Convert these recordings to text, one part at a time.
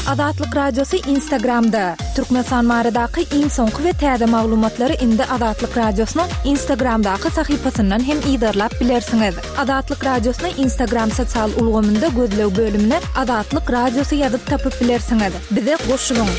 Azatlyk Radiosu Instagramda. Türkmenistan maradaky iň soňky we täze maglumatlary indi Azatlyk Radiosynyň Instagramdaky sahypasyndan hem ýerlap bilersiňiz. Azatlyk Radiosynyň Instagram sosial ulgamynda gözlew bölümine Azatlyk Radiosu ýazyp tapyp bilersiňiz. Bize goşulyň.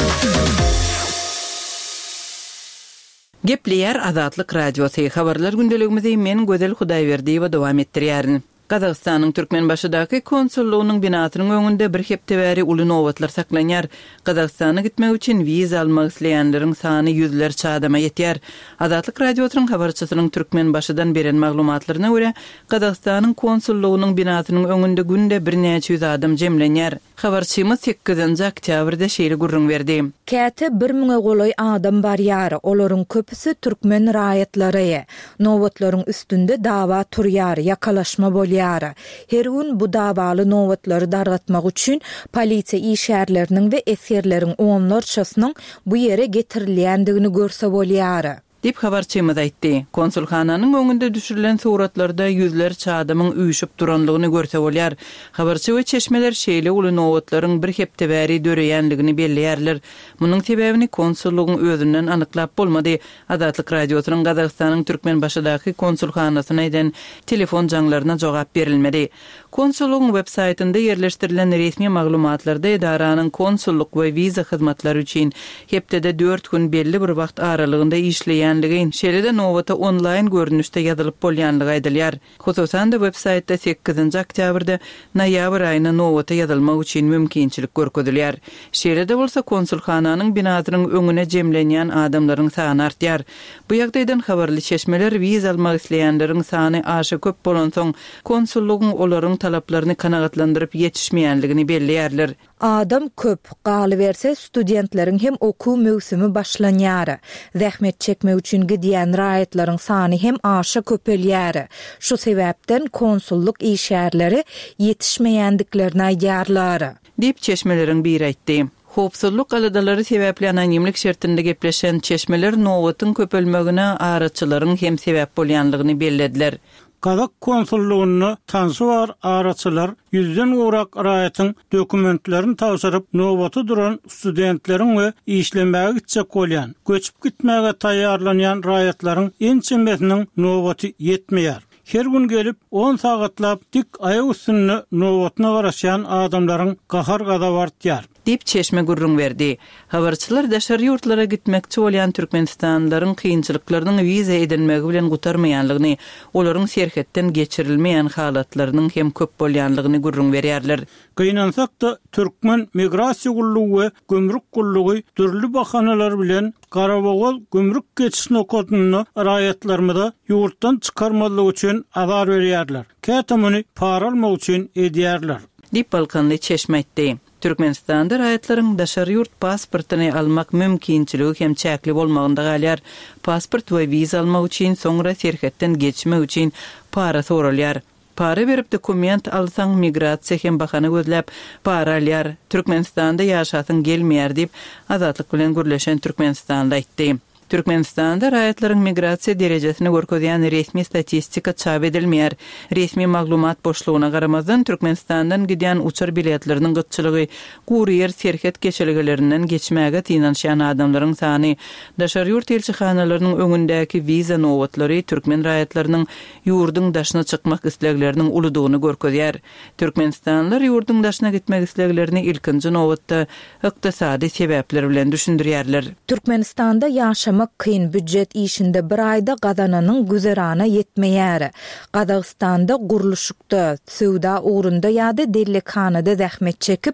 Gepleýär Azatlyk Radiosu habarlar gündeligimizi men Gözel Hudaýberdiýewa dowam etdirýärin. Kazakstanyň Türkmenbaşydaky konsullugynyň binasynyň öňünde bir hepde bäri uly nowatlar saklanýar. Kazakstana gitmek üçin wiza almak isleýänleriň sany ýüzlerçe adama ýetýär. Azatlyk Radiosynyň habarçysynyň Türkmenbaşydan beren maglumatlaryna görä, Kazakstanyň konsullugynyň binasynyň öňünde günde bir näçe ýüz adam jemlenýär. Habarçymyz 8-nji oktýabrda şeýle gurrun berdi. Käte 1000 goloy adam barýar. Olaryň köpüsi türkmen raýatlary. Nowatlaryň üstünde dawa turýar, ýakalaşma bolýar. Her gün bu dawaly nowatlary dargatmak üçin polisiýa işgärleriniň we esirleriň onlarçasynyň bu ýere getirilýändigini görse bolýar. Dip habarçymyz aýtdy. Konsulxananyň öňünde düşürilen suratlarda ýüzlerçe adamyň üýüşip duranlygyny görse bolýar. Habarçy we çeşmeler şeýle uly nowatlaryň bir hepde bäri döreýänligini belleýärler. Munyň sebäbini konsullugyň özünden anyklap bolmady. Azatlyk Radiosynyň Kazakstanyň Türkmenbaşydaky konsulxanasyna eden telefon jaňlaryna jogap berilmedi. Konsullugyň web saýtynda ýerleşdirilen resmi maglumatlarda edaranyň konsulluk we wiza hyzmatlary üçin hepde 4 gün belli bir wagt aralygynda işleýän şeýle nowata online görnüşde ýazylyp bolýanlygy aýdylýar. Hususan da web saýtda 8-nji oktýabrda noýabr aýyna nowata ýazylmak üçin mümkinçilik görkezilýär. Şeýle de bolsa konsulxananyň binasynyň öňüne jemlenýän adamlaryň sany artýar. Bu ýagdaýdan habarly çeşmeler wiza almak isleýänleriň sany aşy köp bolan soň konsullugyň olaryň talaplaryny kanagatlandyryp ýetişmeýänligini belleýärler. Adam köp galyberse studentleriň hem okuw mögsümi başlanýar. Zähmet çekmek üçin gidýän raýatlaryň sany hem aşa köpelýär. Şu sebäpden konsulluk işgärleri ýetişmeýändiklerini aýdýarlar. Dip çeşmeleriň biri aýtdy. Hopsuzluk aladalary sebäpli anonimlik şertinde gepleşen çeşmeler nowatyň köpelmegine araçylaryň hem sebäp bolýanlygyny bellediler. Kazak konsullugyny tanşybar araçylar 100den urak raýatyň dokumentlerini tawşyryp nowaty duran studentleriň we işlemäge gitjek bolýan, göçüp gitmäge taýýarlanýan raýatlaryň en çembesiniň nowaty ýetmeýär. Her gün gelip 10 sagatlap dik aýak üstünde nowatyna garaşan adamlaryň gahar gada bartýar. Dip çeşme gurrun verdi. Habarçylar daşary ýurtlara gitmekçi bolýan türkmenistanlylaryň kynçylyklarynyň wiza edilmegi bilen gutarmaýanlygyny, olaryň serhetden geçirilmeýän halatlarynyň hem köp bolýanlygyny gurrun berýärler. Gynansak da türkmen migrasiýa gullugy we gömrük gullugy türlü bahanalar bilen Garabogol gömrük geçişini koduny raýatlarymyza ýurtdan çykarmalyk üçin azar berýärler. Kätemiňi para almak üçin edýärler. Dip Balkanly çeşme aýtdy. Türkmenistanda raýatlaryň daşary ýurt pasportyny almak mümkinçiligi hem çäkli bolmagynda galýar. Pasport we wiza almak üçin soňra serhetden geçmek üçin para soralýar. Para berip dokument alsaň migrasiýa hem bahana gözläp para alýar. Türkmenistanda ýaşasyň gelmeýär diýip Azatlyk bilen gürleşen Türkmenistanly aýtdy. Türkmenistanda raýatlaryň migrasiýa derejesini görkezýän resmi statistika çap edilmeýär. Resmi maglumat boşlugyna garamazdan Türkmenistandan gidýän uçar biletleriniň gytçylygy, guriýer serhet geçeligilerinden geçmäge tynanşan adamlaryň sany, daşary ýurt elçixanalarynyň öňündäki wiza nowatlary türkmen raýatlarynyň ýurdyň daşyna çykmak islegleriniň uludygyny görkezýär. Türkmenistanlylar ýurdyň daşyna gitmek isleglerini ilkinji nowatda ykdysady sebäpler bilen düşündirýärler. Türkmenistanda ýaşamak kyn büdjet işinde bir ayda gazananyň güzerana yetmeýär. Kazakstanda guruluşykda, söwda ugrunda ýa-da dellekanada zähmet çekip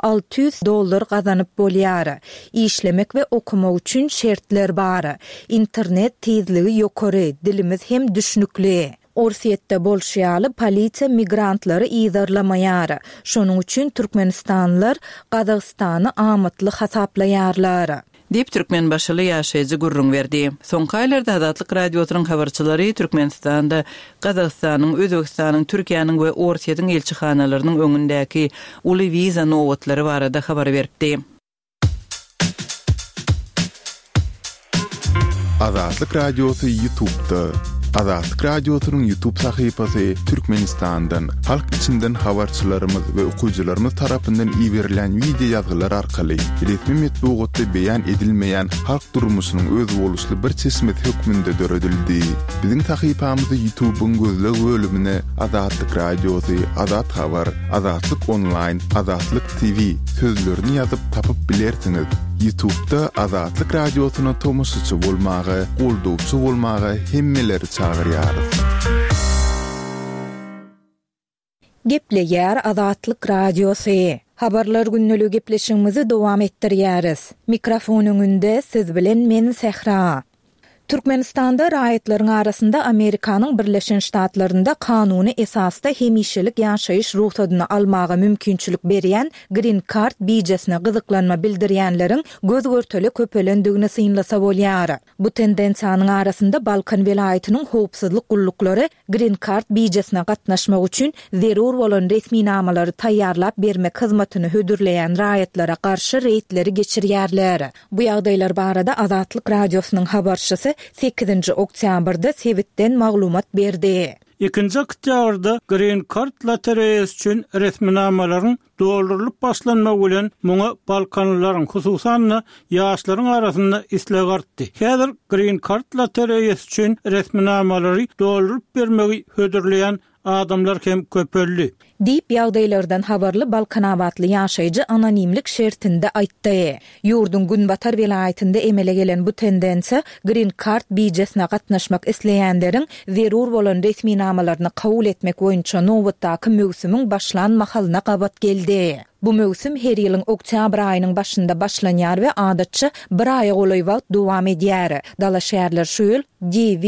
$600 gazanyp bolýar. İşlemek we okumak üçin şertler bar. İnternet tezligi ýokary, dilimiz hem düşnükli. Orsiýetde bolşýaly polisiýa migrantlary ýazarlamaýar. Şonuň üçin türkmenistanlylar Kazakstany amatly hasaplaýarlar. Dip Türkmenbaşyly ýaşaýjy gurrun berdi. Soňky aýlarda Azatlyk Radiosynyň habarçylary Türkmenistanda, Kazakstanyň, Özbekistanyň, Türkiýanyň we Orsiýanyň elçixanalarynyň öňündäki uly wiza nowatlary barada habar berdi. Azatlyk Radiosu YouTube'da Azatlyk Radiosynyň YouTube sahypasy Türkmenistandan halk içinden habarçylarymyz we okuwçylarymyz tarapyndan iýerilen video ýazgylar arkaly resmi metbuatda beýan edilmeýän halk durmuşynyň öz boluşly bir çeşmet hökmünde döredildi. Biziň sahypamyzy YouTube'un gözleg bölümine Azatlyk Radiosy, Azat Habar, Azatlyk Online, Azatlyk TV sözlerini ýazyp tapyp bilersiňiz. YouTube'da Azatlyk Radiosyna tomoşçy bolmagy, goldowçy bolmagy hemmeleri çağırýarys. Gepleýär Azatlyk Radiosy. Habarlar günnülük gepleşigimizi dowam etdirýäris. Mikrofonyň önünde siz bilen men Sehra. Türkmenistanda raýatlaryň arasynda Amerikanyň Birleşen Ştatlarynda kanuny esasda hemişelik ýaşaýyş ruhsatyny almagy mümkinçilik berýän Green Card bijesine gyzyklanma bildirýänleriň göz görteli köpelendigini synlasa bolýar. Bu tendensiýanyň arasynda Balkan welaýatynyň howpsuzlyk gullukları Green Card bijesine gatnaşmak üçin zerur bolan resmi namalary taýýarlap bermek hyzmatyny hödürleýän raýatlara garşy reýtleri geçirýärler. Bu ýagdaýlar barada Azatlyk Radiosynyň habarçysy 8 oktýabrda Sewitden maglumat berdi. 2-nji oktýabrda Green Card lotereýasy üçin resminamalaryň doldurylyp başlanmagy bilen muňa Balkanlylaryň hususan ýaşlaryň arasynda isleg artdy. Häzir Green Card lotereýasy üçin resminamalary dolduryp bermegi hödürleýän adamlar hem köpelli. Diýip ýagdaýlardan habarly Balkan awatly ýaşaýjy anonimlik şertinde aýtdy. Ýurdun Günbatar welaýatynda emele gelen bu tendensiýa Green Card bijesine gatnaşmak isleýänleriň zerur bolan resmi namalaryny kabul etmek boýunça nowatdaky mögsümiň başlanma halyna gabat geldi. Bu mögsüm her ýylyň oktyabr aýynyň başynda başlanýar we adatça bir aýa golaý wagt dowam edýär. Dala şäherler şu ýyl DV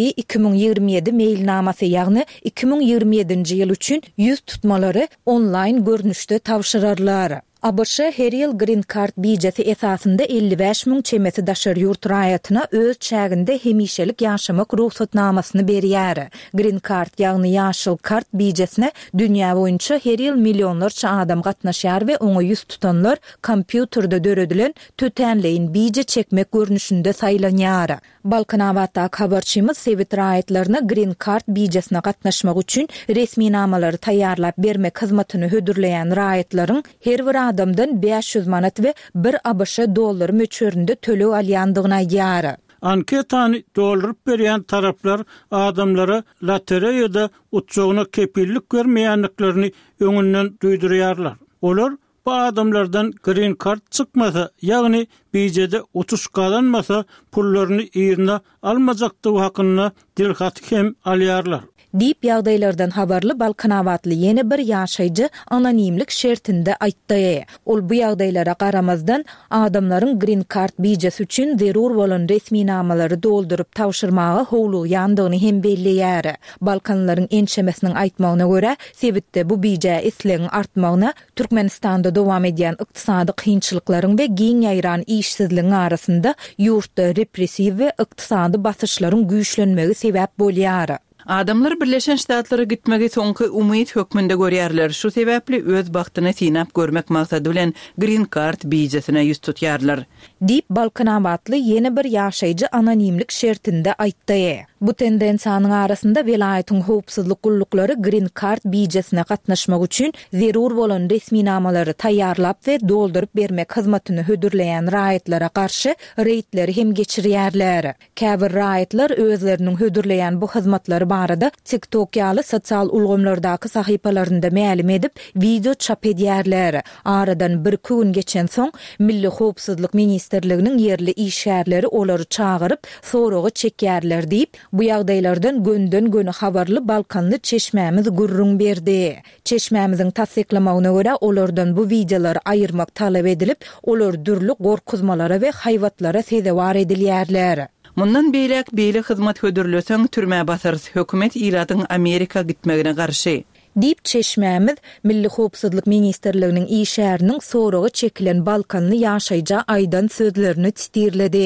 2027 mailnamasy ýagny 2027-nji ýyl üçin 100 tutmalary online görnüşde tawşyrarlar. ABC her ýyl Green Card bijesi esasynda 55.000 çemesi daşar ýurt raýatyna öz çäginde hemişelik ýaşamak ruhsatnamasyny berýär. Green Card ýagny ýaşyl kart bijesine dünýä boýunça her ýyl millionlarça adam gatnaşýar we oňa ýüz tutanlar kompýuterде döredilen tötenleýin bije çekmek görnüşinde saýlanýar. Balkan awatdaky habarçymyz Sewit raýatlaryna Green Card bijesine gatnaşmak üçin resmi namalary taýýarlap bermek hyzmatyny hödürleýän raýatlaryň her bir adamdan 500 manat we 1 ABŞ dollar möçöründe төлöw alýandygyna ýar. Anketany dolduryp berýän taraplar adamlara lotereýada utjagyna kepillik bermeýänliklerini öňünden duýdurýarlar. Olar bu adamlardan Green Card çykmasa, ýagny bijede utuş galanmasa pullaryny ýerine almajakdygy hakyna dilhat hem alýarlar. Diýip ýagdaýlardan habarly Balkan awatly ýene bir ýaşaýjy anonimlik şertinde aýtdy. Ol bu ýagdaýlara garamazdan adamlaryň Green Card bijesi üçin zerur bolan resmi namalary dolduryp tawşyrmagy howlugy ýandygyny hem belleýär. Balkanlaryň ençemesiniň aýtmagyna görä, Sewitde bu bije islegiň artmagyna Türkmenistanda dowam edýän ykdysady kynçylyklaryň we giň ýaýran işsizligiň arasynda ýurtda repressiw we ykdysady basyşlaryň güýçlenmegi sebäp bolýar. Adamlar Birleşen Ştatlara gitmegi soňky umyt hökmünde görýärler. Şu sebäpli öz bagtyny synap görmek maksady bilen Green Card bijesine ýüz tutýarlar. Diýip Balkan awatly ýene bir ýaşaýjy anonimlik şertinde aýtdy. Bu tendensiýanyň arasynda welaýatyň howpsuzlyk gullukları Green Card bijesine gatnaşmak üçin zerur bolan resmi namalary taýýarlap we dolduryp bermek hyzmatyny hödürleýän raýatlara garşy reýtleri hem geçirýärler. Käbir raýatlar özleriniň hödürleýän bu hyzmatlary barada TikTok ýaly sosial ulgamlardaky sahypalarynda mälim edip video çap edýärler. Aradan 1-2 gün geçen soň Milli Howpsuzlyk Ministrliginiň ýerli işgärleri olary çağıryp soragy çekýärler diýip bu ýagdaýlardan gönden-göne habarly Balkanly çeşmämiz gurrun berdi. Çeşmämiziň tasdiklamagyna görä olardan bu videolary aýyrmak talap edilip, olar dürli gorkuzmalara we haýwatlara sezewar edilýärler. Mundan beýlek beýle hyzmat hödürlöseň türmä basarys hökümet ýylatyň Amerika gitmegine garşy. Diýip çeşmämiz Milli Howpsuzlyk Ministrliginiň işäriniň soragy çekilen Balkanly ýaşaýja aýdan sözlerini titirledi.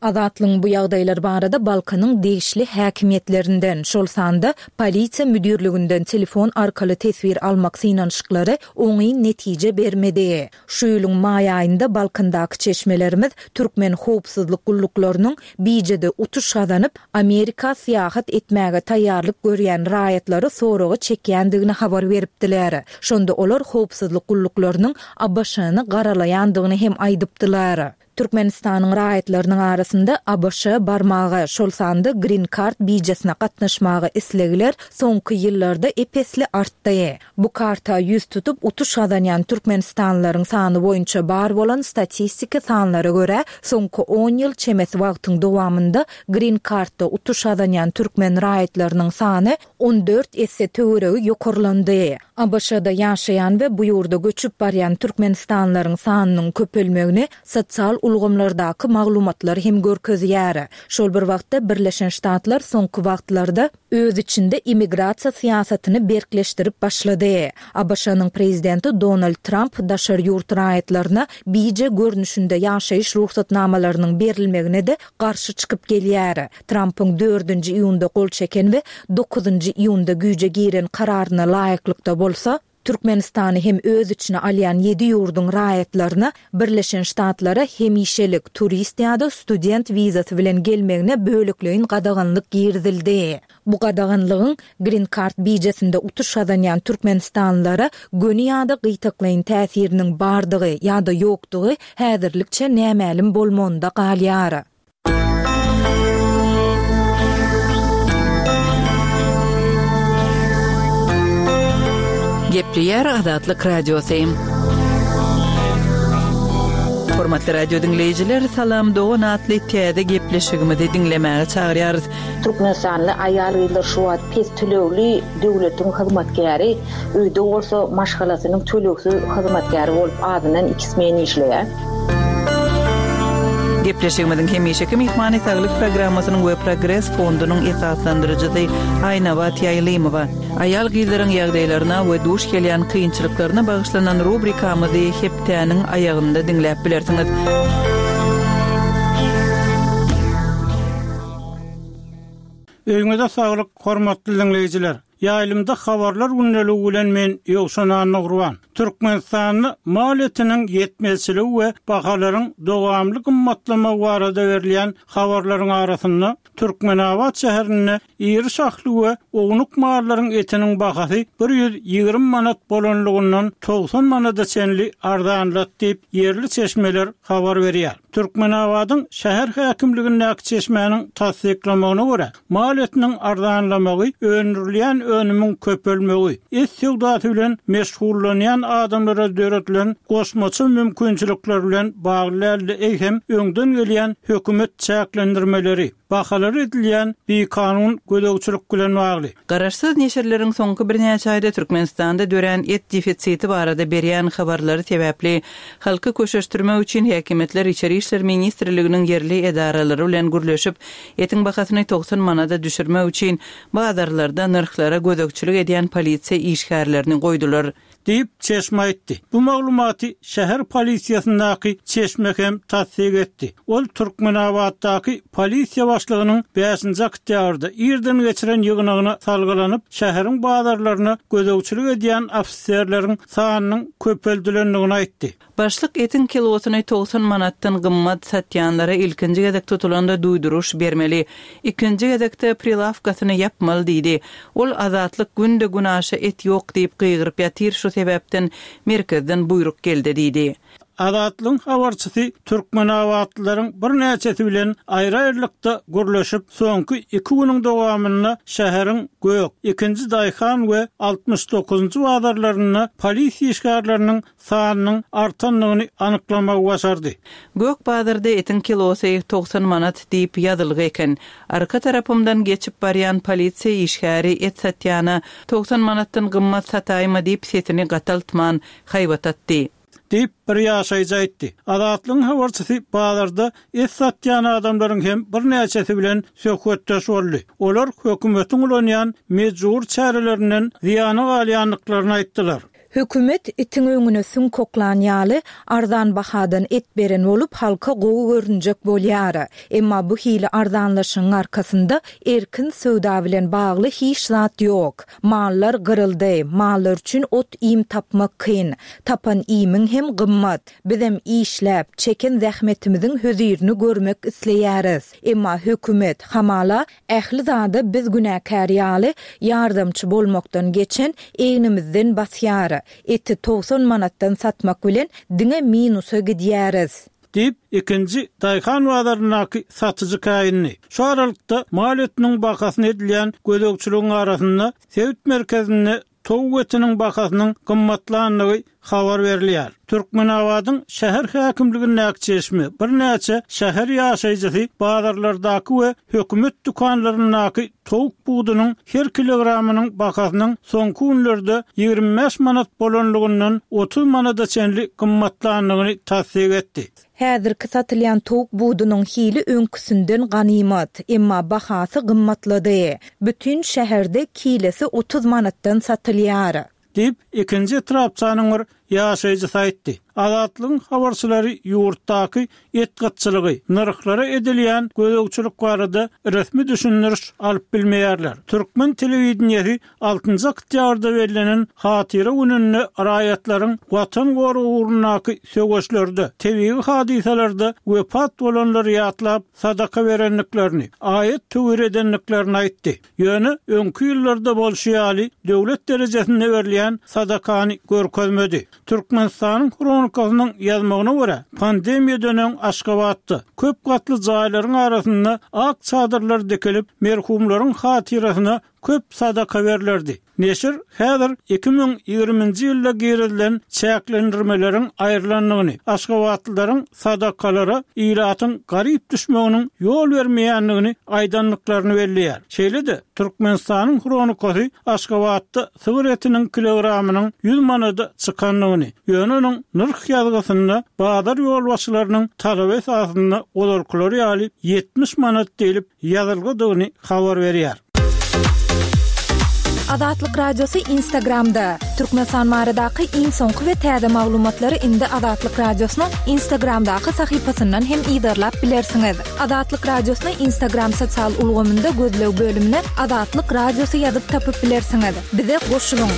Azatlyň bu ýagdaýlar barada Balkanyň degişli häkimiýetlerinden, şol sanda polisiýa müdürlüginden telefon arkaly tesbir almak synanyşyklary oňy netije bermedi. Şu ýylyň maý aýynda Balkandaky çeşmelerimiz türkmen howpsuzlyk gulluklarının bijede utuş gazanyp Amerika syýahat etmäge taýýarlyk görýän raýatlary soragy çekýändigini habar beripdiler. Şonda olar howpsuzlyk gulluklarynyň ABŞ-ny garalaýandygyny hem aýdypdylar. Türkmenistanyň raýatlarynyň arasynda ABŞ barmagy, şol sanda Green Card bijesine gatnaşmagy islegiler soňky ýyllarda epesli artdy. Bu karta ýüz tutup utuş gazanýan türkmenistanlylaryň sany boýunça bar bolan statistika sanlara görä, soňky 10 ýyl çemesi wagtyň dowamında Green Cardda utuş gazanýan türkmen raýatlarynyň sany 14 esse töweregi ýokurlandy. ABŞ-da ýaşaýan we bu ýurda göçüp barýan türkmenistanlylaryň sanynyň köpelmegini sosial ulgamlardaky maglumatlar hem görkezýär. Şol bir wagtda Birleşen Ştatlar soňky wagtlarda öz içinde immigrasiýa syýasatyny berkleşdirip başlady. ABŞ-nyň prezidenti Donald Trump daşar ýurt raýatlaryna bije görnüşinde ýaşaýyş ruhsatnamalarynyň berilmegine de garşy çykyp gelýär. Trump'yň 4-nji iýunda gol çeken we 9-njy iýunda güýje giren kararyna laýyklykda bolsa, Türkmenistany hem öz içine alýan 7 ýurdun raýatlaryna Birleşen Ştatlara hemişelik turist ýa-da student wizasy bilen gelmegine bölükleýin gadaganlyk girdildi. Bu gadaganlygyň Green Card bijesinde utuş gazanýan türkmenistanlylara göni ýa-da gytaklaýyn täsiriniň bardygy ýa-da ýokdugy häzirlikçe nämälim bolmanda galýar. Gepleýär Azatlyk radiosu. Hormatly radio dinleyijiler, salam dogan atly täze gepleşigimizi dinlemäge çagyrýarys. Türkmenistanly aýallar şu wagt pes tölegli döwletiň hyzmatkäri, öýde bolsa maşgalasynyň tölegsi hyzmatkäri bolup adynan 2 men işleýär. Gepleşigimiziň hemişeki mehmany saglyk programmasynyň we Progress fondunyň esaslandyrjysy Aýnawat Ýaýlymowa aýal gyzlaryň ýagdaýlaryna we duş gelýän kynçylyklaryna bagyşlanan rubrikamyzy heptäniň aýagynda dinläp bilersiňiz. Öňüňizde saglyk, hormatly dinleyijiler. Ýaýlymda habarlar günneligi bilen men Ýogşan Nurwan. Türkmenistanyň maliyetiniň ýetmezçiligi we bahalaryň dowamly gymmatlama barada berilýän habarlaryň arasynda Türkmenawat şäherine ýeri şahly we oňluk mallaryň etiniň bahasy 120 manat bolanlygyndan 90 manata çenli ardanlat diýip ýerli çeşmeler habar berýär. Türkmenawatyň şäher häkimligindäki çeşmenin tasdiklamagyna görä, maliyetiniň ardanlamagy öňürilýän önümün köpelmegi, es-sewdasy bilen meşgullanýan adamlara döretilen goşmaçy mümkinçilikler bilen bagly eýhem öňden gelýän hökümet çäklendirmeleri, bahalar edilýän bir kanun gödögçilik bilen bagly. Garaşsyz neşirleriň soňky bir näçe aýda Türkmenistanda dören et defitsiti barada berýän habarlary sebäpli halky köşeşdirme üçin häkimetler içeri işler ministrliginiň yerli edaralary bilen gürleşip etiň bahasyny 90 manata düşürme üçin bazarlarda narhlara gödögçilik edýän polisiýa işgärlerini goýdular diýip çeşme etdi. Bu maglumaty şäher polisiýasyndaky çeşme hem tasdik etdi. Ol Türkmenawatdaky polisiýa başlygynyň 5-nji oktýabrda ýerden geçiren ýygynagyna salgylanyp şäheriň bazarlaryna gödögçilik edýän ofisiýerleriň sanynyň köpeldilendigini aýtdy. Başlyk etin kilosyny 90 manatdan gymmat satýanlara ilkinji gedek tutulanda duýduruş bermeli, ikinji gedekde prilawkasyny yapmaly diýdi. Ol Azatlyk günde günaşy et ýok diýip gyýgyryp ýatyr, şu sebäpden merkezden buyruk geldi diýdi. Azatlyň habarçysy Türkmenawatlylaryň bir näçesi bilen aýry-aýrylykda gürleşip soňky 2 güniň dowamyna şäheriň Gök, 2-nji Daýhan we 69-njy bazarlaryna polisiýa işgärleriniň sanynyň artanlygyny anyklamagy başardy. Gök bazarda etin kilosy 90 manat diýip ýazylgy eken. Arka tarapymdan geçip barýan polisiýa işgäri et satýana 90 manatdan gymmat sataýmy diýip setini gataltman haýwatatdy. Deyip bir ýaşaýjy aýtdy. Azatlyň habarçysy bazarda et satýan adamlaryň hem bir näçesi bilen söhbetdeş boldy. Olar hökümetiň ulanýan mejbur çärelerinden ziýany galýanlyklaryny aýtdylar. Hökümet itin öňüne süň koklan ýaly arzan bahadan et beren bolup halka gowy görünjek bolýar. Emma bu hili arzanlaşyň arkasynda erkin söwda bilen bagly hiç zat ýok. Mallar gyryldy, mallar üçin ot iýim tapmak kyn. Tapan iýimiň hem gymmat. Bizem işläp, çeken zähmetimiziň hözirini görmek isleýäris. Emma hökümet hamala ähli zada biz günäkär ýaly ýardamçy bolmakdan geçen eňimizden basýar. Eti 90 manatdan satmak bilen diňe minusa gidýäris. Dip ikinci Dayhan wazaryndaky satyjy kaýynny. Şu aralykda maliyetiniň bakasyny edilýän gözegçiligiň arasynda Sewit merkezinde towuk etiniň bakasynyň gymmatlandygy habar berilýär. Türkmenawadyň şäher häkimligine çeşme bir näçe şäher ýaşaýjysy bazarlardaky we hökümet dukanlaryndaky towuk buğdunyň her kilogramynyň bakasynyň soňky günlerde 25 manat bolanlygyndan 30 manata çenli gymmatlandygyny tasdik etdi. Häzirki satylýan towuk buğdunyň hili öňküsinden ganymat, emma bahasy gymmatlady. Bütün şäherde kilesi 30 manatdan satylýar. Dip ikinci trapçanyň bir ýaşaýjysy aýtdy. Azatlygyň habarçylary ýurtdaky et gatçylygy, narxlara edilýän gözegçilik barada resmi düşündiriş alyp bilmeýärler. Türkmen telewizionyasy 6-njy oktýabrda berilenen hatyra gününe raýatlaryň watan goruwunaky söwüşlerde, tebii hadiselerde wepat bolanlary ýatlap sadaka berenliklerini, aýet töwer edenliklerini aýtdy. Ýöne öňkü ýyllarda bolşýaly döwlet derejesinde berilýän sadakany görkezmedi. Türkmenistanyň kronikasynyň ýazmagyna görä, pandemiýa dönem Aşgabatda köp gatly jaýlaryň arasynda ak çadyrlar dikilip merhumlaryň hatirasyna köp sadaka berildi. Neşir häzir 2020-nji ýylda gerilen çäklendirmeleriň aýrylanlygyny, Aşgabatlylaryň sadakalary ýylatyň garyp düşmeginiň ýol bermeýänligini aýdanlyklaryny belliýär. Şeýle-de Türkmenistanyň kronikasy Aşgabatda sygyr etiniň kilogramynyň 100 manata çykanlygyny, ýöne nırx ýazgysynda bazar ýolbaşçylarynyň talap esasynda olarklary ýaly 70 manat delip ýazylgydygyny habar berýär. Azatlyk radiosu Instagramda. Türkmenistan maradaky iň soňky we täze maglumatlary indi Azatlyk radiosynyň Instagramdaky sahypasyndan hem ýydarlap bilersiňiz. Azatlyk radiosyny Instagram sosial ulgamynda gözlew bölümine Azatlyk radiosu ýazyp tapyp bilersiňiz. Bize goşulyň.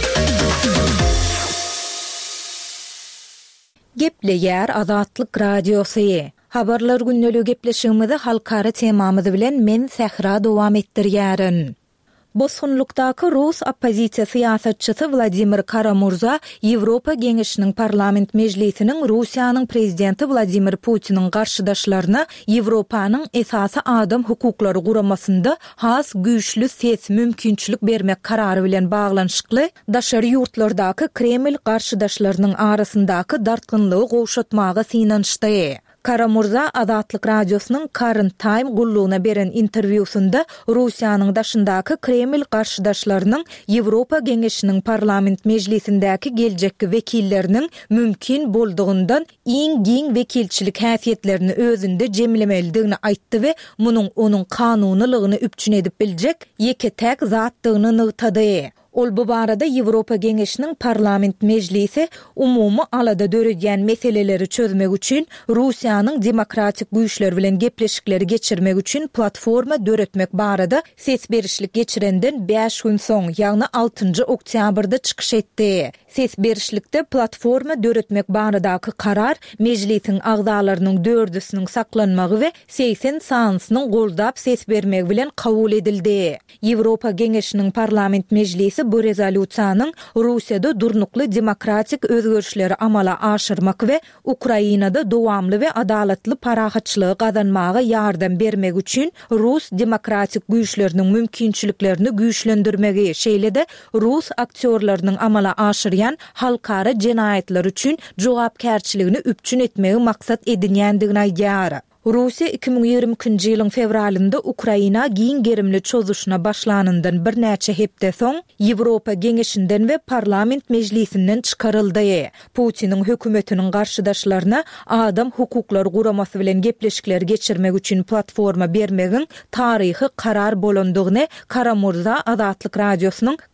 Gepleýär Azatlyk radiosu. Habarlar günneligi gepleşigimizi halkara temamyzy bilen men Sähra dowam etdirýärin. Bosgunlukdaky Rus oppozisiýa syýasatçysy Vladimir Karamurza Ýewropa Geňeşiniň parlament mejlisiniň Russiýanyň prezidenti Vladimir Putiniň garşydaşlaryna Ýewropanyň esasy adam hukuklary guramasynda has güýçlü ses mümkinçilik bermek karary bilen baglanyşykly daşary ýurtlardaky Kreml garşydaşlarynyň arasyndaky dartgynlygy gowşatmagy synanşdy. Karamurza Azatlyk radiosynyň Current Time gullugyna beren interwýusunda Russiýanyň daşyndaky Kreml garşydaşlarynyň Ýewropa Geňeşiniň parlament mejlisindäki geljekki wekilleriniň mümkin boldugyndan iň giň wekilçilik häsiýetlerini özünde jemlemeligini aýtdy we munyň onuň kanunylygyny üpçün edip biljek ýeke-täk zatdygyny nygtady. Ol bu barada Ýewropa Geňeşiniň parlament mejlisi umumy alada döredýän meseleleri çözmek üçin Russiýanyň demokratik güýçler bilen gepleşikleri geçirmek üçin platforma döretmek barada ses berişlik geçirenden 5 gün soň, ýagny 6-njy oktýabrda çykyş etdi. Ses berişlikde platforma döretmek baradaky karar mejlisiň agzalarynyň 4-üsiniň saklanmagy we 80 sansynyň goldap ses bermek bilen kabul edildi. Ýewropa Geňeşiniň parlament mejlisi bu rezolýusiýanyň Russiýada durnukly demokratik özgörüşleri amala aşyrmak we Ukrainada dowamly we adalatly parahatçylygy gazanmaga ýardam bermek üçin Rus demokratik güýçleriniň mümkinçiliklerini güýçlendirmegi, şeýle-de Rus aktyorlarynyň amala aşyrýan halkara jenaýetler üçin jogapkärçiligini üpçün etmegi maksat edinýändigini aýdýar. Russiya 2022-nji ýylyň fevralynda Ukraina giň gerimli çözüşüne başlanyndan bir näçe hepde soň Ýewropa Geňeşinden we parlament mejlisinden çykaryldy. Putiniň hökümetiniň garşydaşlaryna adam hukuklary guramasy bilen gepleşikler geçirmek üçin platforma bermegiň taryhy karar bolandygyny Karamurza Azatlyk radiosynyň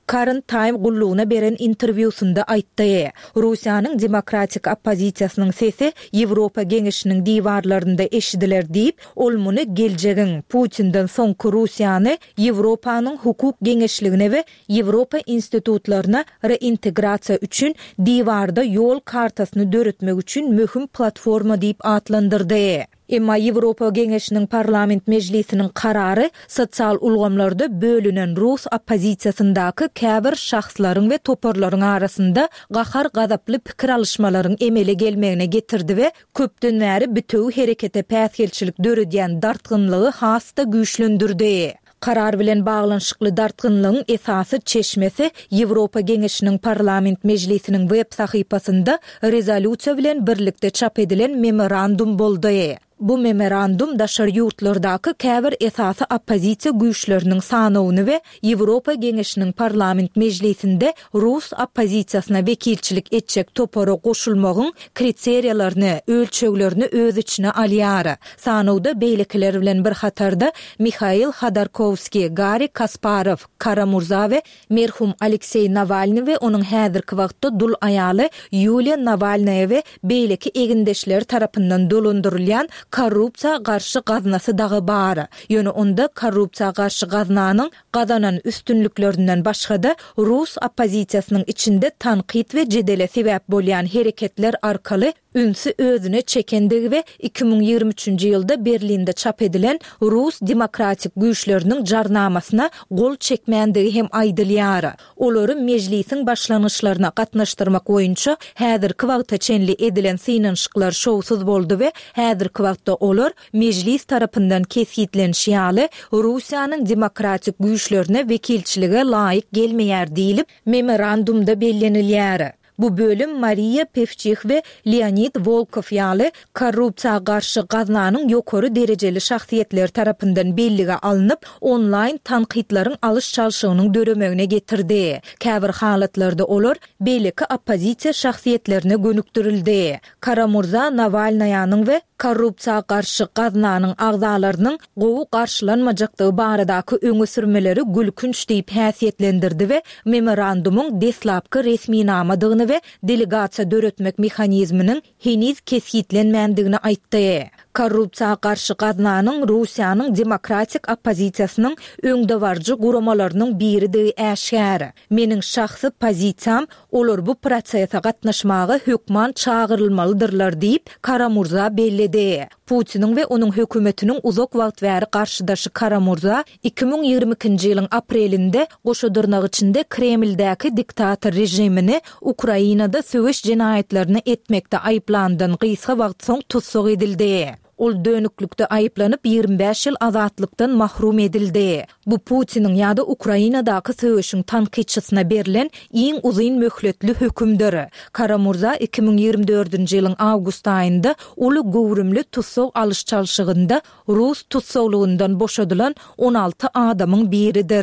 Current Time gulluğuna beren interviewsunda aýtdy. Russiýanyň demokratik oppozisiýasynyň sesi Ýewropa Geňeşiniň diwarlarynda eşidiler diýip, ol muny geljegiň Putin'den soňky Russiýany Ýewropanyň hukuk geňeşligine we Ýewropa institutlaryna reintegrasiýa üçin diwarda ýol kartasyny döretmek üçin möhüm platforma diýip atlandyrdy. Emma Ýewropa Geňeşiniň parlament mejlisiniň karary sosial ulgamlarda bölünen Rus oppozisiýasyndaky käbir şahslaryň we toparlaryň arasynda gahar gadaply pikir alışmalaryň emele gelmegine getirdi we köpden bäri bütöw herekete päsgelçilik döredýän dartgynlygy hasta güýçlendirdi. Karar bilen baglanşykly dartgynlygyň esasy çeşmesi Ýewropa Geňeşiniň parlament mejlisiniň web sahypasynda rezolýusiýa bilen birlikde çap edilen memorandum boldy. Bu memorandum daşar ýurtlardaky käbir esasy oppozisiýa güýçleriniň sanawyny we Ýewropa Geňeşiniň parlament mejlisinde Rus oppozisiýasyna wekilçilik etjek topara goşulmagyň kriteriýalaryny, ölçeglerini öz içine alýar. Sanawda beýlekiler bilen bir hatarda Mikhail Khodorkovskiy, Garry Kasparov, Kara-Murza we merhum Aleksey Navalny we onuň häzirki wagtda dul aýaly Yulia Navalnaya we beýleki egindeşler tarapyndan dolandyrylýan korrupsiýa garşy gaznasy dagy bar. Ýöne onda korrupsiýa garşy gaznanyň gazanan üstünliklerinden başga-da Rus oppozisiýasynyň içinde tanqid we jedele sebäp bolýan hereketler arkaly ünsü özüne çekendigi we 2023-nji ýylda Berlinde çap edilen Rus demokratik güýçleriniň jarnamasyna gol çekmendigi hem aýdylýar. Olary mejlisiň başlanyşlaryna gatnaşdyrmak boýunça häzirki wagtda çenli edilen synanyşyklar şowsuz boldy we häzirki wagtda olar mejlis tarapyndan kesgitlenýär, Russiýanyň demokratik güýçlerine wekilçilige laýyk gelmeýär diýilip memorandumda bellenilýär. Bu bölüm Maria Pevçik ve Leonid Volkov ýaly korrupsiýa garşy gaznanyň ýokary derejeli şahsiýetler tarapyndan bellige alınıp online tanqidlaryň alış çalşygynyň döremegine getirdi. Käbir halatlarda olar beýleki oppozisiýa şahsiýetlerine gönükdirildi. Kara-Murza Navalnaýanyň we korrupsiýa garşy gaznanyň agzalarynyň gowy garşylanmajakdygy baradaky öňe sürmeleri gülkünç diýip häsiýetlendirdi we memorandumuň deslapky resminamadygyny ve delegasiya döretmek mehanizminin heniz kesgitlenmendigini aýtdy. Korrupsiýa garşy gaznanyň Russiýanyň demokratik oppozisiýasynyň öňdewarjy guramalarynyň biri äşgär. Meniň şahsy pozisiýam olar bu prosesde gatnaşmagy hökman çağırylmalydyrlar diýip Kara-Murza belledi. Putiniň we onuň hökümetiniň uzak wagt bäri garşydaşy Kara-Murza 2022-nji ýylyň aprelinde goşadyrnak içinde Kremldäki diktator rejimini Ukrainada söwüş jinaýetlerini etmekde aýplandan gysga wagt soň tutsak edildi. Ol dönüklükde aýyplanyp 25 ýyl azatlykdan mahrum edildi. Bu Putiniň ýa-da Ukrainadaky söwüşiň tanqidçisine berilen iň uzyn möhletli hökümdir. Kara-Murza 2024-nji ýylyň awgust aýynda uly gowrumly tutsak alyş çalşygynda Rus tutsaklygynyň boşadylan 16 adamyň biridir.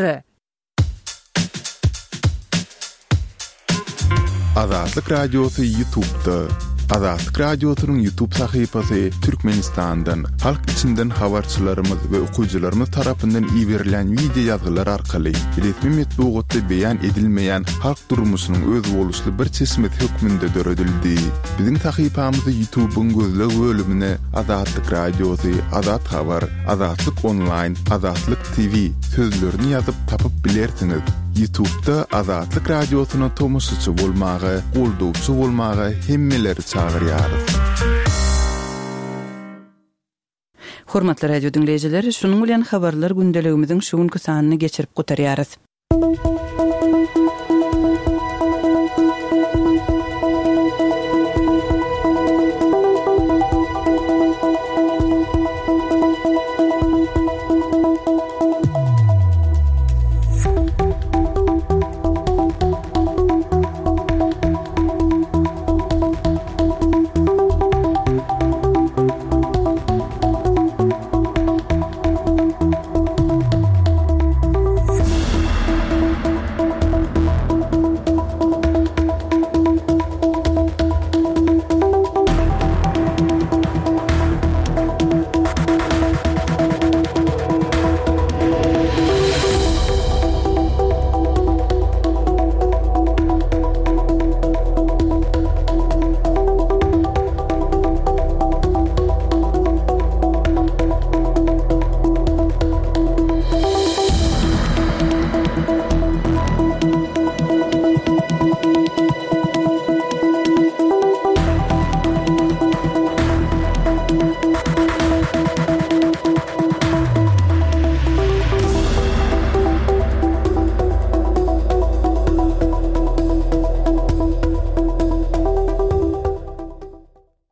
Azatlyk Radiosu YouTube'da. Azatlyk Radiosunyň YouTube sahypasy Türkmenistandan, halk içinden habarçylarymyz we okuwçylarymyz tarapyndan iýerilen video ýazgylar arkaly resmi metbuatda beýan edilmeýän halk durmuşynyň öz boluşly bir çeşmet hökmünde döredildi. Biziň sahypamyzy YouTube'un gözleg bölümine Azatlyk Radiosu, Azat Habar, Azatlyk Online, Azatlyk TV sözlerini ýazyp tapyp bilersiňiz. YouTube'da Azatlyk Radiosuny tomoşaçy bolmagy, goldowçy bolmagy hemmeleri çağırýarys. Hormatly radio dinleýijileri, şunuň bilen habarlar gündeligimiziň şu günkü sanyny geçirip gotarýarys.